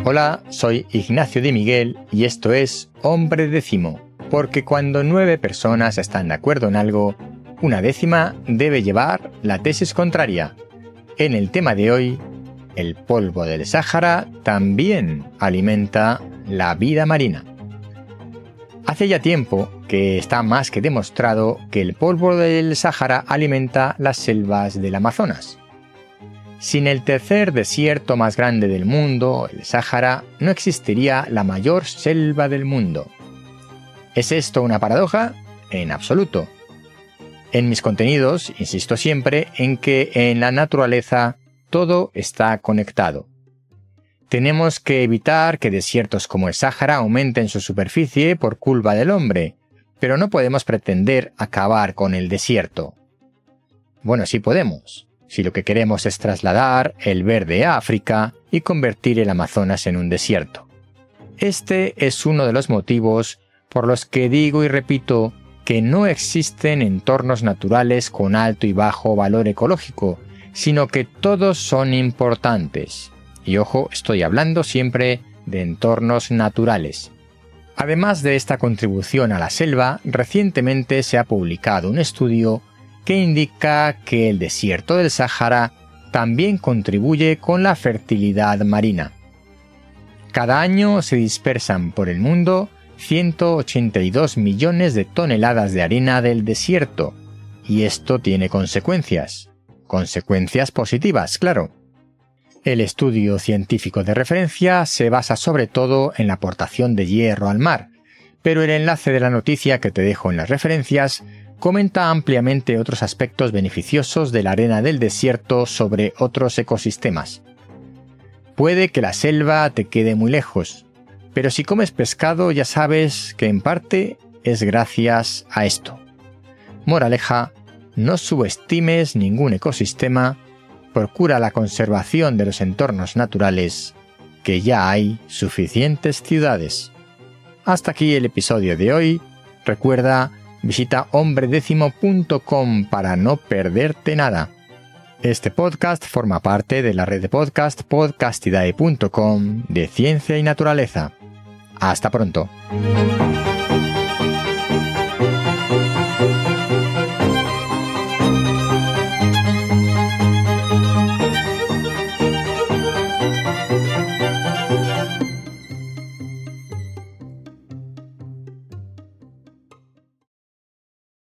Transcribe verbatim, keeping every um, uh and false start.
Hola, soy Ignacio de Miguel y esto es Hombre Décimo, porque cuando nueve personas están de acuerdo en algo, una décima debe llevar la tesis contraria. En el tema de hoy, el polvo del Sáhara también alimenta la vida marina. Hace ya tiempo que está más que demostrado que el polvo del Sáhara alimenta las selvas del Amazonas. Sin el tercer desierto más grande del mundo, el Sáhara, no existiría la mayor selva del mundo. ¿Es esto una paradoja? En absoluto. En mis contenidos insisto siempre en que en la naturaleza todo está conectado. Tenemos que evitar que desiertos como el Sáhara aumenten su superficie por culpa del hombre, pero no podemos pretender acabar con el desierto. Bueno, sí podemos, si lo que queremos es trasladar el verde a África y convertir el Amazonas en un desierto. Este es uno de los motivos por los que digo y repito que no existen entornos naturales con alto y bajo valor ecológico, sino que todos son importantes. Y ojo, estoy hablando siempre de entornos naturales. Además de esta contribución a la selva, recientemente se ha publicado un estudio que indica que el desierto del Sáhara también contribuye con la fertilidad marina. Cada año se dispersan por el mundo ciento ochenta y dos millones de toneladas de arena del desierto, y esto tiene consecuencias. Consecuencias positivas, claro. El estudio científico de referencia se basa sobre todo en la aportación de hierro al mar, pero el enlace de la noticia que te dejo en las referencias comenta ampliamente otros aspectos beneficiosos de la arena del desierto sobre otros ecosistemas. Puede que la selva te quede muy lejos, pero si comes pescado ya sabes que en parte es gracias a esto. Moraleja, no subestimes ningún ecosistema. Procura la conservación de los entornos naturales, que ya hay suficientes ciudades. Hasta aquí el episodio de hoy. Recuerda, visita hombre décimo punto com para no perderte nada. Este podcast forma parte de la red de podcast podcastidae punto com de ciencia y naturaleza. Hasta pronto.